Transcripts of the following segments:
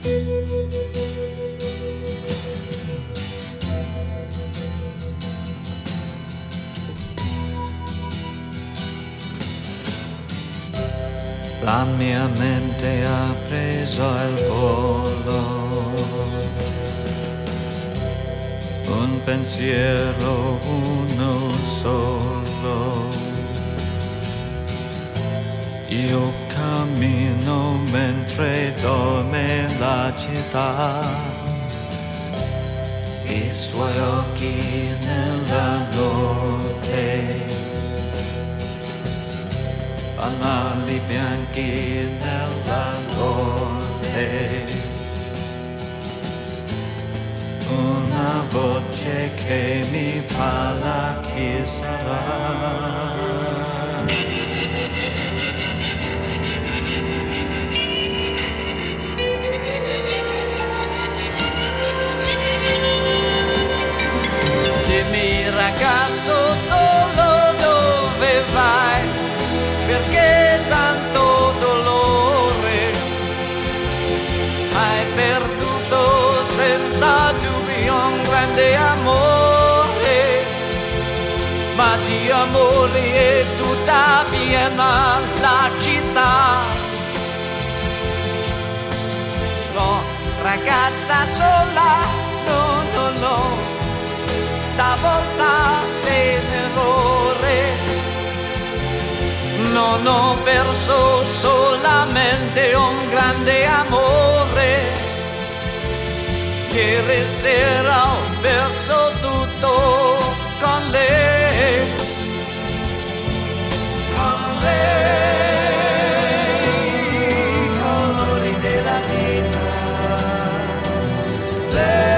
La mia mente ha preso il volo, un pensiero uno solo. Io cammino mentre dorme la città, i suoi occhi nella notte, fanali bianchi nella notte, una voce che mi parla, chi sarà? Dimmi ragazzo solo dove vai, perché tanto dolore hai perduto senza dubbio un grande amore, ma di amori è tutta piena la città. No, ragazza sola, no, no, no, stavolta sei in errore. Non ho perso solamente un grande amore, ieri sera ho perso tutto con lei, con lei, colori della vita, lei.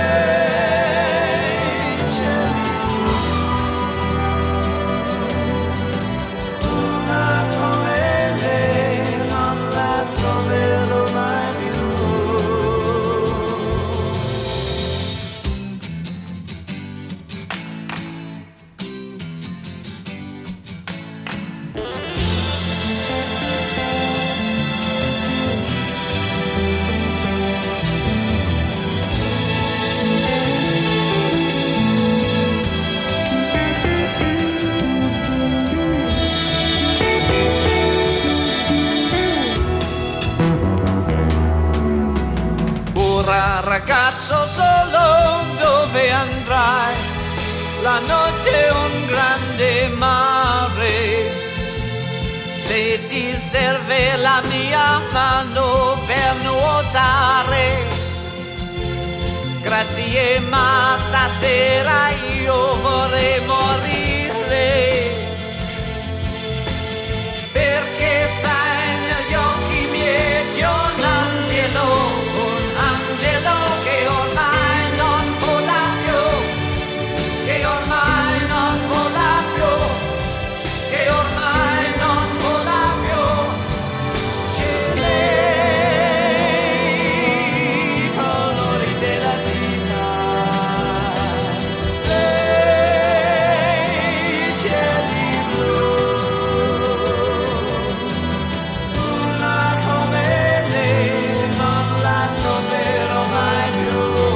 Ragazzo solo dove andrai? La notte è un grande mare, se ti serve la mia mano per nuotare. Grazie ma stasera io vorrei morire, perché sai negli occhi miei c'è un angelo, che ormai non vola più, che ormai non vola più, che ormai non vola più. C'è lei, colori della vita, lei, cieli blu, una come lei non la troverò mai più.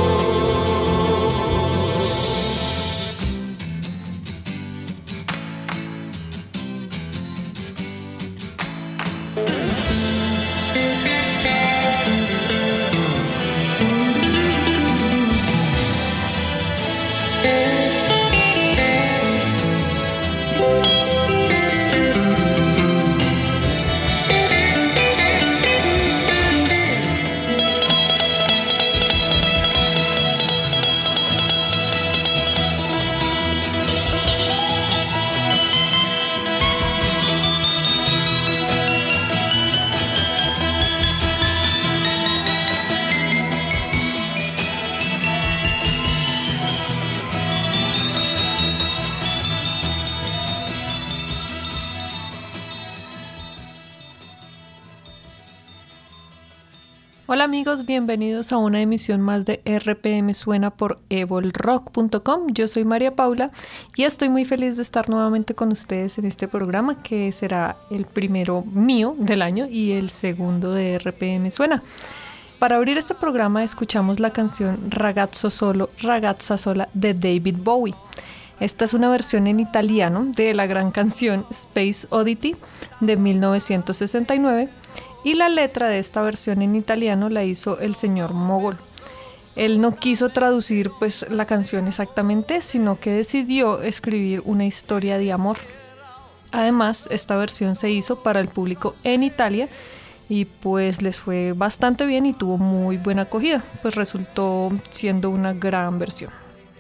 Hola amigos, bienvenidos a una emisión más de RPM Suena por evolrock.com. Yo soy María Paula y estoy muy feliz de estar nuevamente con ustedes en este programa, que será el primero mío del año y el segundo de RPM Suena. Para abrir este programa escuchamos la canción Ragazzo Solo, Ragazza Sola de David Bowie. Esta es una versión en italiano de la gran canción Space Oddity de 1969 y la letra de esta versión en italiano la hizo el señor Mogol. Él no quiso traducir pues la canción exactamente, sino que decidió escribir una historia de amor. Además, esta versión se hizo para el público en Italia y pues les fue bastante bien y tuvo muy buena acogida, pues resultó siendo una gran versión.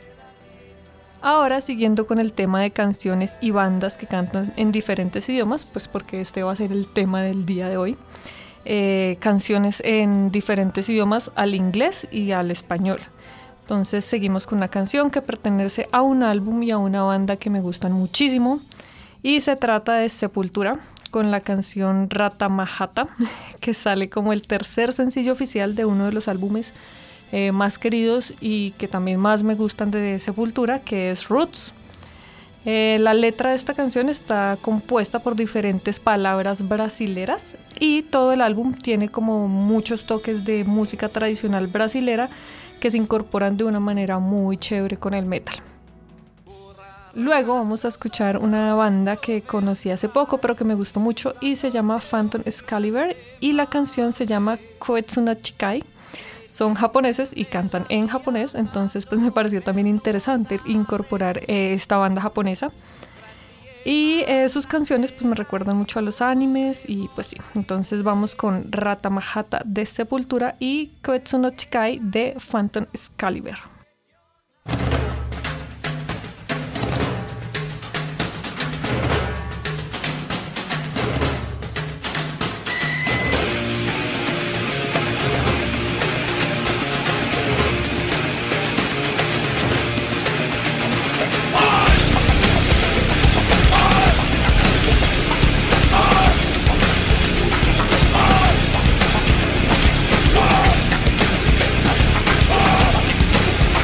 Ahora, siguiendo con el tema de canciones y bandas que cantan en diferentes idiomas, pues porque este va a ser el tema del día de hoy, canciones en diferentes idiomas al inglés y al español. Entonces seguimos con una canción que pertenece a un álbum y a una banda que me gustan muchísimo y se trata de Sepultura, con la canción Ratamajata, que sale como el tercer sencillo oficial de uno de los álbumes más queridos y que también más me gustan de Sepultura, que es Roots. La letra de esta canción está compuesta por diferentes palabras brasileras y todo el álbum tiene como muchos toques de música tradicional brasilera que se incorporan de una manera muy chévere con el metal. Luego vamos a escuchar una banda que conocí hace poco pero que me gustó mucho y se llama Phantom Excalibur y la canción se llama Koetsu no Chikai. Son japoneses y cantan en japonés, entonces pues me pareció también interesante incorporar esta banda japonesa y sus canciones pues me recuerdan mucho a los animes y pues sí, entonces vamos con Ratamajata de Sepultura y Koetsu no Chikai de Phantom Excalibur. Oh!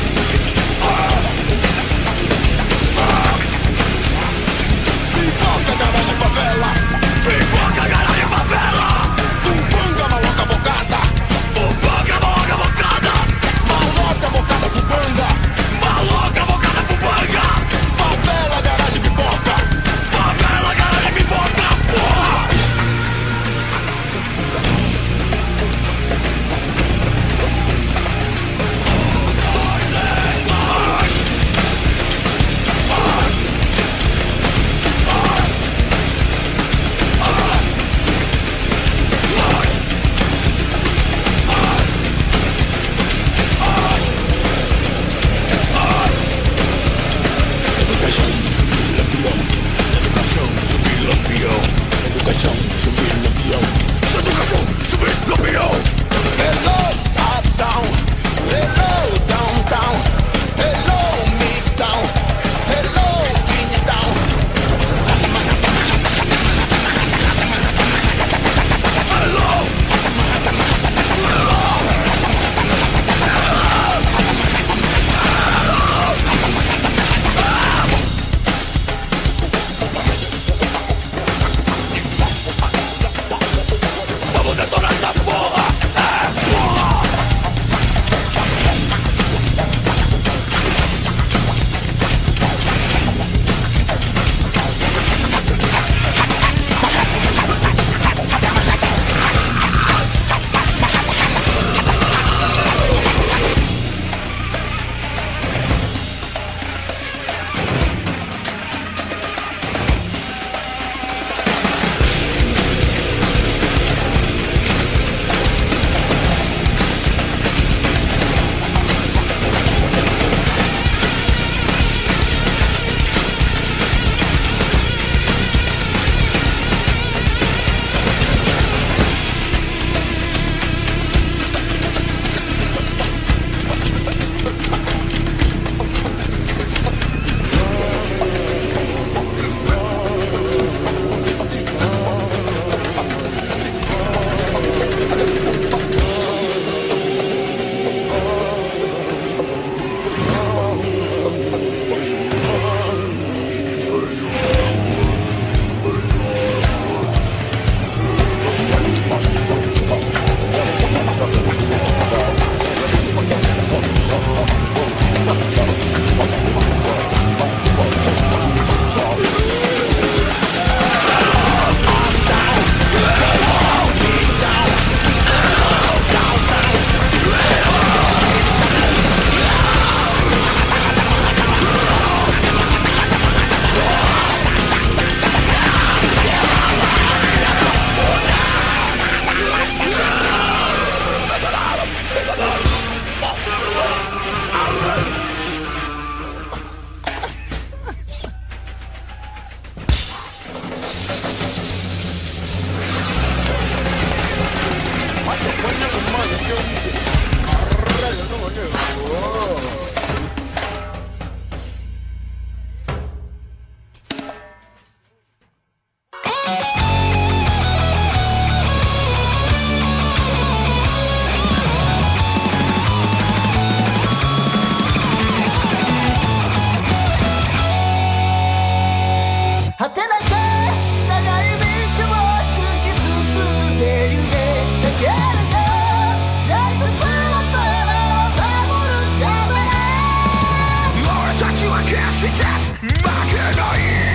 果てなく長い道を突き進んでゆけだけれど大切なものを守るために俺たちは決して負けない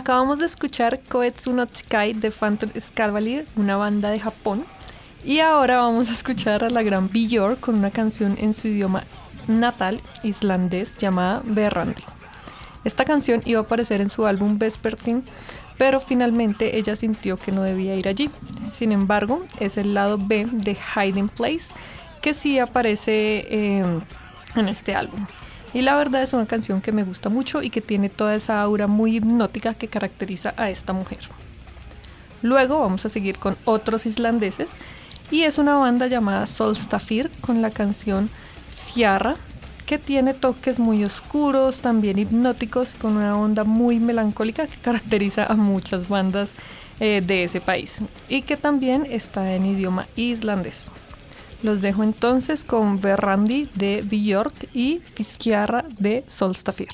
Acabamos de escuchar Koetsu no Chikai de Phantom Cavalier, una banda de Japón. Y ahora vamos a escuchar a la gran Björk con una canción en su idioma natal, islandés, llamada Verandi. Esta canción iba a aparecer en su álbum Vespertine, pero finalmente ella sintió que no debía ir allí. Sin embargo, es el lado B de Hiding Place que sí aparece en este álbum. Y la verdad es una canción que me gusta mucho y que tiene toda esa aura muy hipnótica que caracteriza a esta mujer. Luego vamos a seguir con otros islandeses y es una banda llamada Solstafir con la canción Sciarra, que tiene toques muy oscuros, también hipnóticos, con una onda muy melancólica que caracteriza a muchas bandas de ese país y que también está en idioma islandés. Los dejo entonces con Verandi de Björk y Sciarra de Solstafir.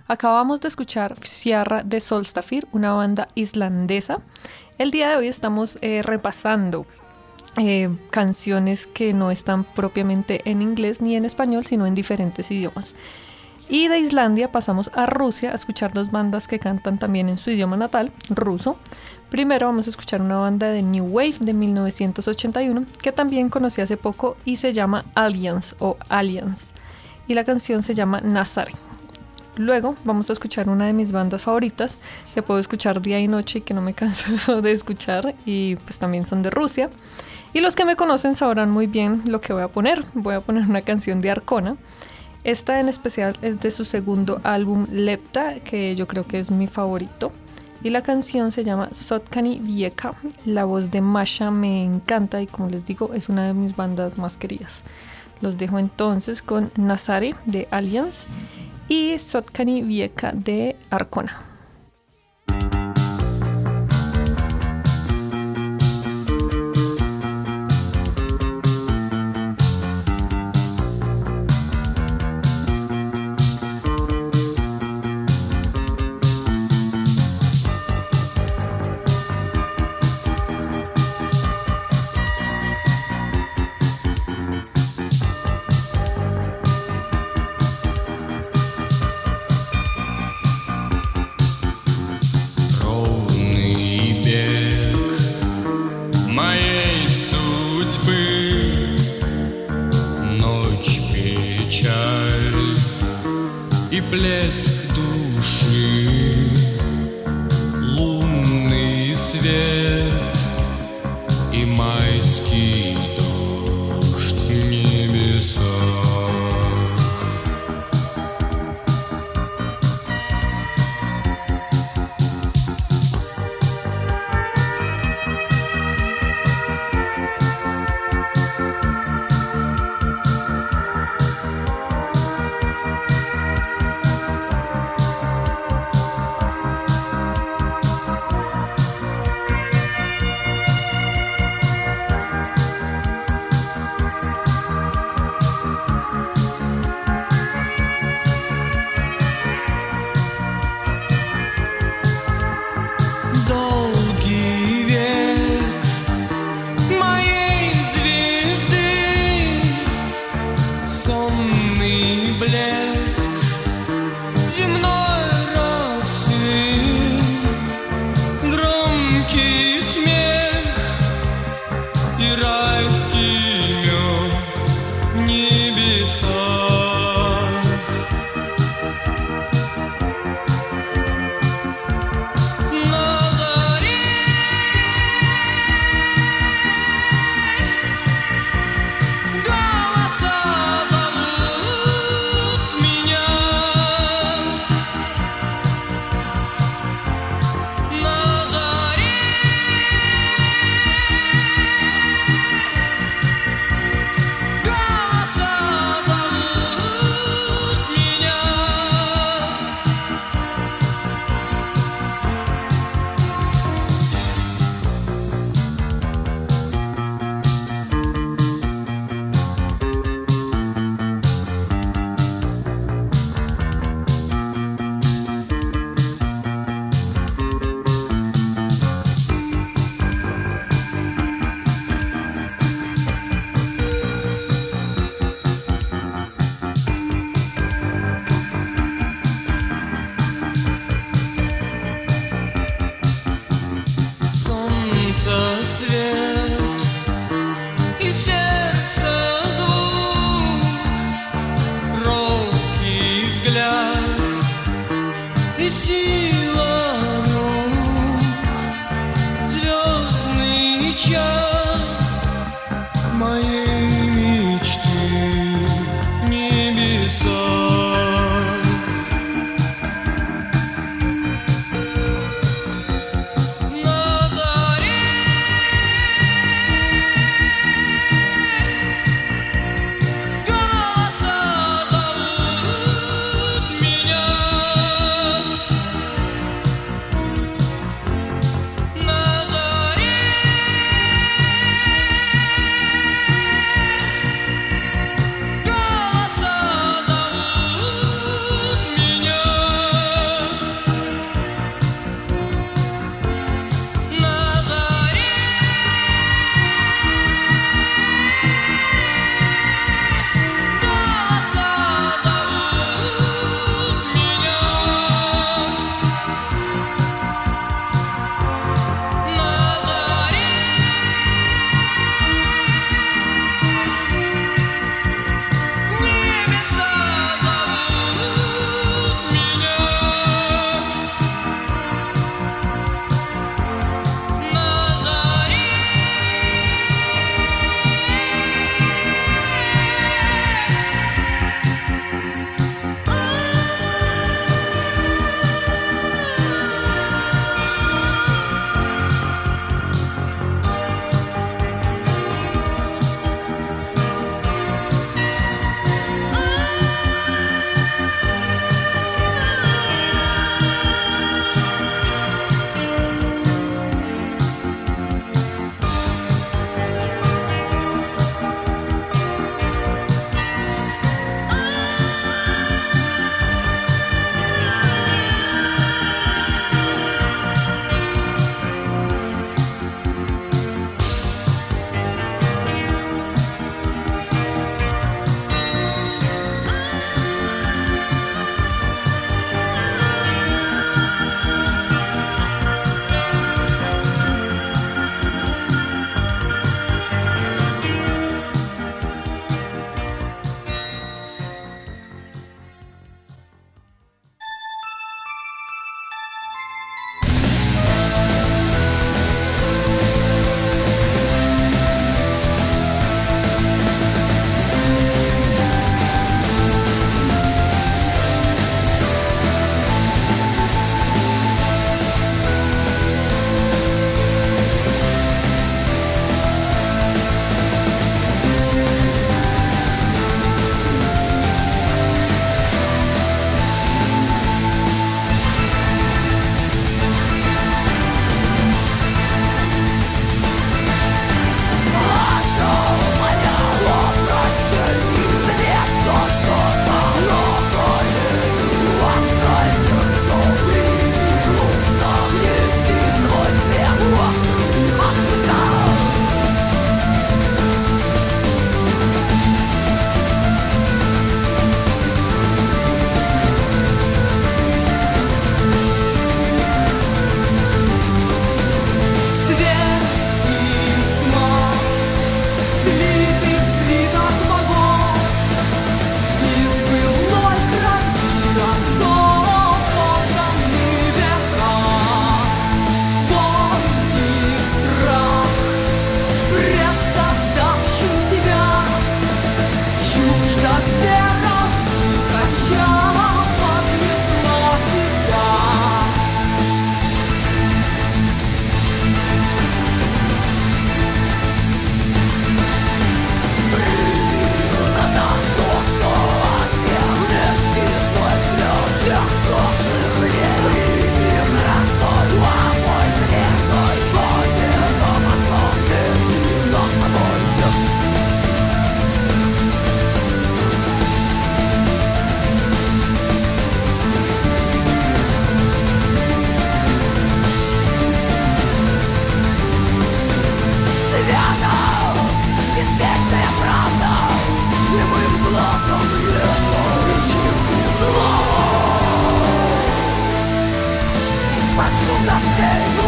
Acabamos de escuchar Sierra de Solstafir, una banda islandesa. El día de hoy estamos repasando canciones que no están propiamente en inglés ni en español, sino en diferentes idiomas. Y de Islandia pasamos a Rusia a escuchar dos bandas que cantan también en su idioma natal, ruso. Primero vamos a escuchar una banda de New Wave de 1981 que también conocí hace poco y se llama Alliance o Alliance. Y la canción se llama Nazare. Luego vamos a escuchar una de mis bandas favoritas que puedo escuchar día y noche y que no me canso de escuchar, y pues también son de Rusia. Y los que me conocen sabrán muy bien lo que voy a poner. Voy a poner una canción de Arcona. Esta en especial es de su segundo álbum Lepta, que yo creo que es mi favorito. Y la canción se llama Sotkani Vieka. La voz de Masha me encanta y, como les digo, es una de mis bandas más queridas. Los dejo entonces con Nazare de Alliance y Sotkani Vieka de Arcona. Блеск души, лунный свет и майский дождь в небесах.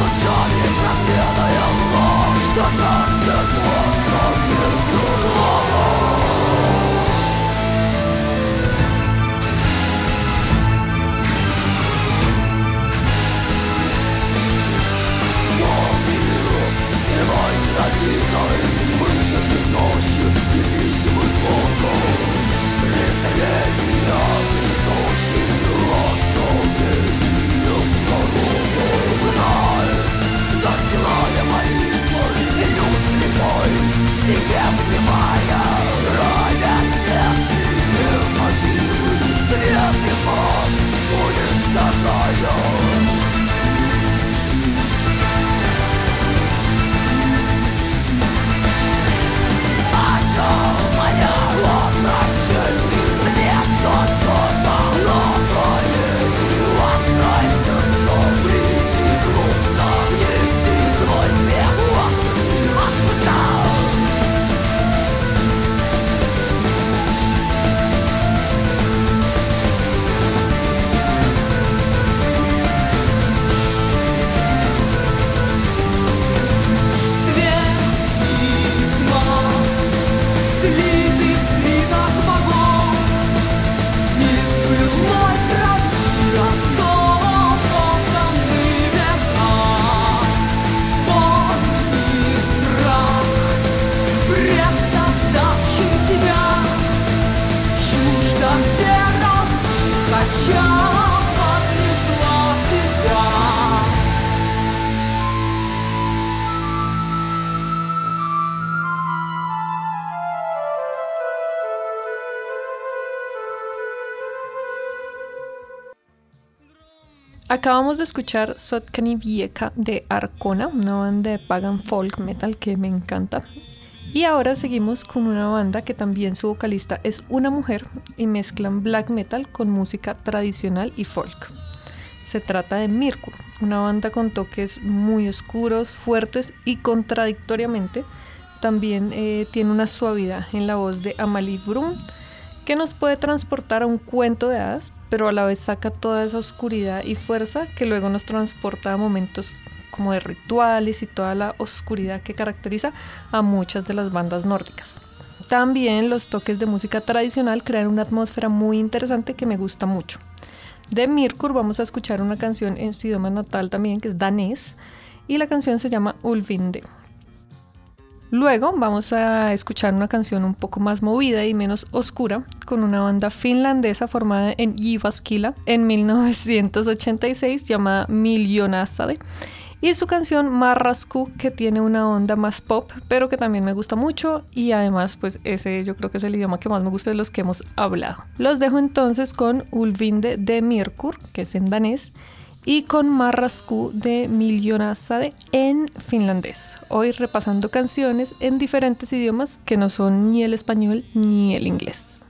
Acabamos de escuchar Sotkani Vieja de Arcona, una banda de pagan folk metal que me encanta. Y ahora seguimos con una banda que también su vocalista es una mujer y mezclan black metal con música tradicional y folk. Se trata de Myrkur, una banda con toques muy oscuros, fuertes y contradictoriamente también tiene una suavidad en la voz de Amalie Brum que nos puede transportar a un cuento de hadas, pero a la vez saca toda esa oscuridad y fuerza que luego nos transporta a momentos como de rituales y toda la oscuridad que caracteriza a muchas de las bandas nórdicas. También los toques de música tradicional crean una atmósfera muy interesante que me gusta mucho. De Myrkur vamos a escuchar una canción en su idioma natal también, que es danés, y la canción se llama Ulvinde. Luego vamos a escuchar una canción un poco más movida y menos oscura con una banda finlandesa formada en Jyväskylä en 1986 llamada Miljoonasade y su canción Marrasku, que tiene una onda más pop pero que también me gusta mucho y además pues ese yo creo que es el idioma que más me gusta de los que hemos hablado. Los dejo entonces con Ulvinde de Myrkur, que es en danés, y con Marrasku de Miljoonasade en finlandés. Hoy repasando canciones en diferentes idiomas que no son ni el español ni el inglés.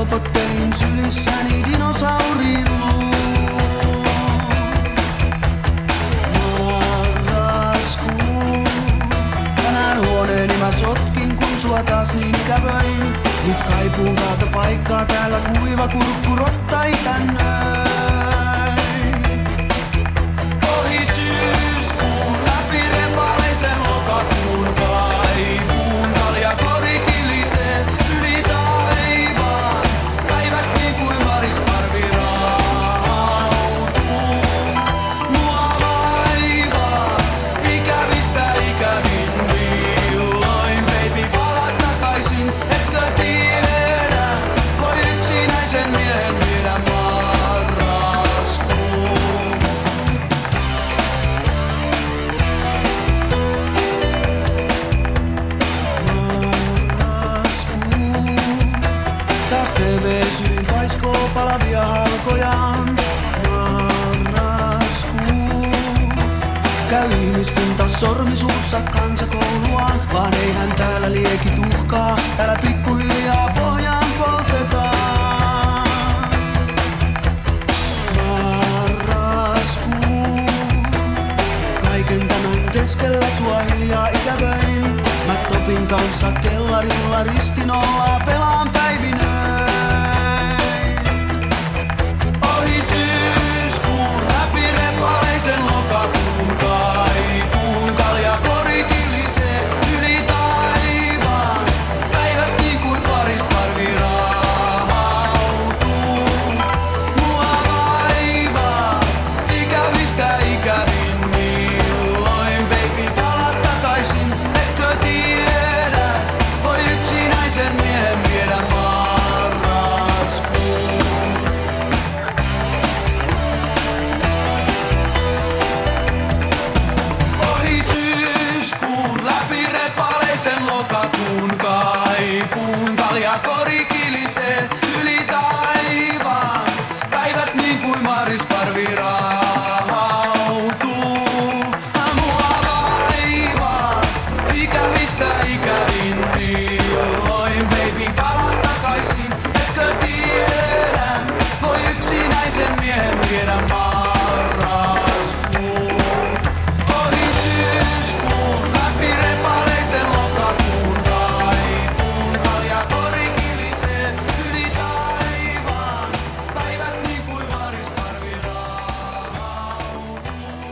helpottelin sylissäni dinosaurin luo. Marraskuu, tänään huoneeni mä sotkin, kun sua taas niin kävöin. Nyt kaipuun kaatopaikkaa, täällä kuiva kurkku rotta isännöi. Ohi syyskuun, läpi repaleisen lokakuun kaipuun. Kalja kori kilisee yli taivaan, päivät niin kuin varisparvi rautuu. Mua vaivaa, ikävistä ikävin milloin. Baby, pala takaisin, etkö tiedä? Voi yksinäisen miehen viedä marraskuun. Marraskuu, taas TV-syyn paiskoo palavia halkojaan. Marraskuu, käy ihmiskunta sormisuussa kansakouluaan, vaan eihän täällä lieki tuhkaa, täällä pikkuhiljaa pohjaan poltetaan. Marraskuu, kaiken tämän keskellä sua hiljaa ikävöin. Mä Topin kanssa kellarilla ristinollaa pelaan päivinöin. Ohi syyskuun, läpi repaleisen lokakuun kaipuun. Kalja kori kilisee yli taivaan, päivät niin kuin varisparvi rautuu. Mua vaivaa, ikävistä ikävin milloin. Baby, pala takaisin, etkö tiedä? Voi yksinäisen miehen viedä marraskuun. Ohi syyskuun, läpi repaleisen lokakuun kaipuun. Kalja kori kilisee yli taivaan, päivät niin kuin varisparvi rautuu. Mua vaivaa, ikävistä ikävin milloin. Baby, pala takaisin, etkö tiedä? Voi yksinäisen miehen viedä marraskuun. Ohi syyskuun, läpi repaleisen lokakuun kaipuun. Kalja kori kilisee yli taivaan, päivät niin kuin varisparvi rautuu.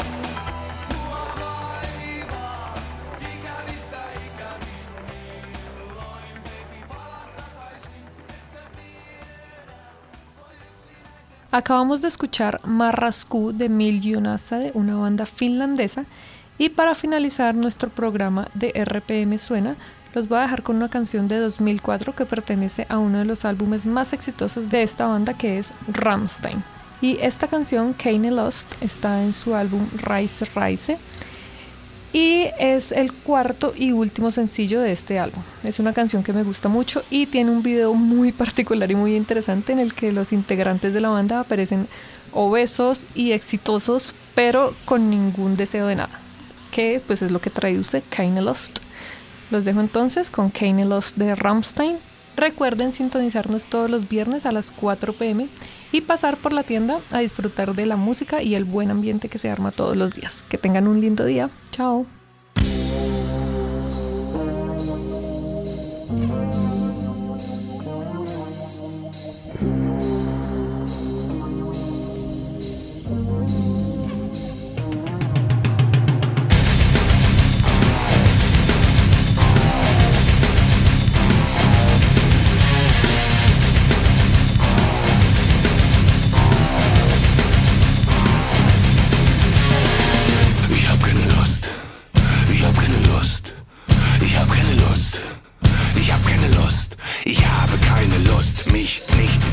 Mua vaivaa, ikävistä ikävin milloin. Baby, pala takaisin, etkö tiedä? Voi yksinäisen. Acabamos de escuchar Marraskuu de Miljoonassa, una banda finlandesa. Y para finalizar nuestro programa de RPM Suena, los voy a dejar con una canción de 2004 que pertenece a uno de los álbumes más exitosos de esta banda, que es Rammstein. Y esta canción, Keine Lust, está en su álbum Reise Reise y es el cuarto y último sencillo de este álbum. Es una canción que me gusta mucho y tiene un video muy particular y muy interesante en el que los integrantes de la banda aparecen obesos y exitosos, pero con ningún deseo de nada, que pues es lo que traduce Keine Lust. Los dejo entonces con Keine Lust de Rammstein. Recuerden sintonizarnos todos los viernes a las 4 p.m. y pasar por la tienda a disfrutar de la música y el buen ambiente que se arma todos los días. Que tengan un lindo día. Chao. Ich habe keine Lust, mich nicht